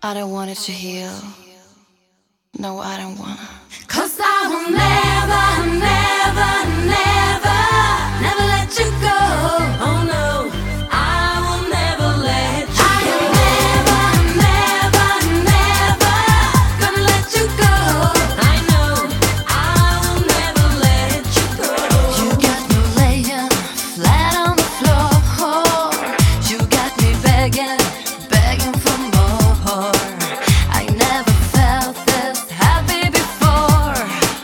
I don't want it to heal. No, I don't wanna. 'Cause I will never, never, never, never let you go. Oh no, I will never let you go. I am never, never, never gonna let you go. I know I will never let you go. You got me laying flat on the floor. You got me begging, begging for more. I never felt this happy before.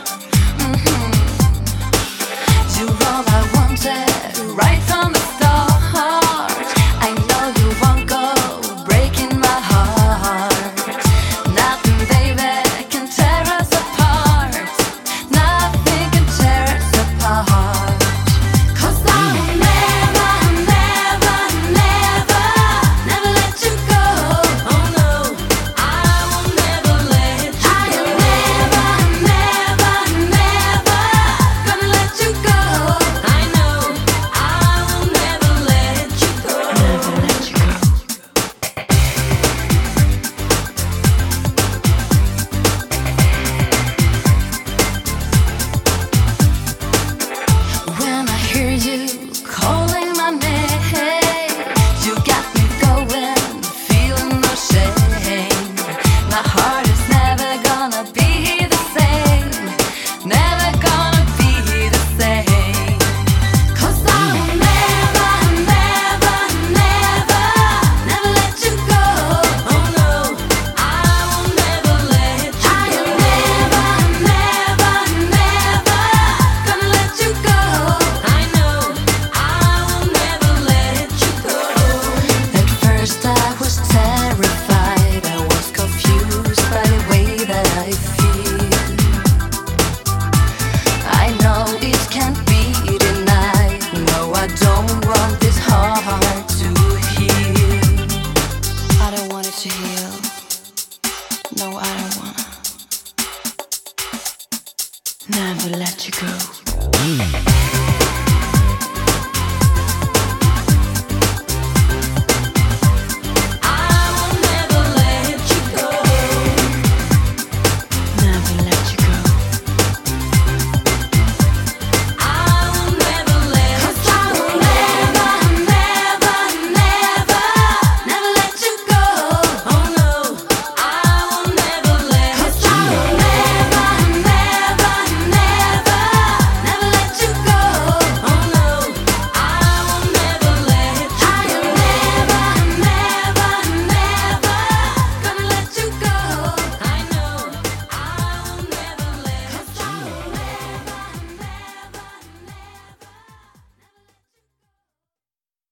You're all I wanted right from the start. I know you won't go breaking my heart. Nothing, baby, can tear us apart. Nothing can tear us apart. 'Cause I will never, never, never, never let you go. Oh no, I will never let you go. I am never, never, never gonna let you go. I know I will never let you go. Never let you go. When I hear you calling my name, you got me going, feeling no shame. My heart is never gonna be the same, never gonna be the same. 'Cause I will never, never, never, never let you go. Oh no, I will never let you go. I am never, never, never gonna let you go. I know I will never let you go. At first I was terrified, I was confused by the way that I feel. I know it can't be denied. No, I don't want this heart to heal. I don't want it to heal. No, I don't wanna. Never let you go.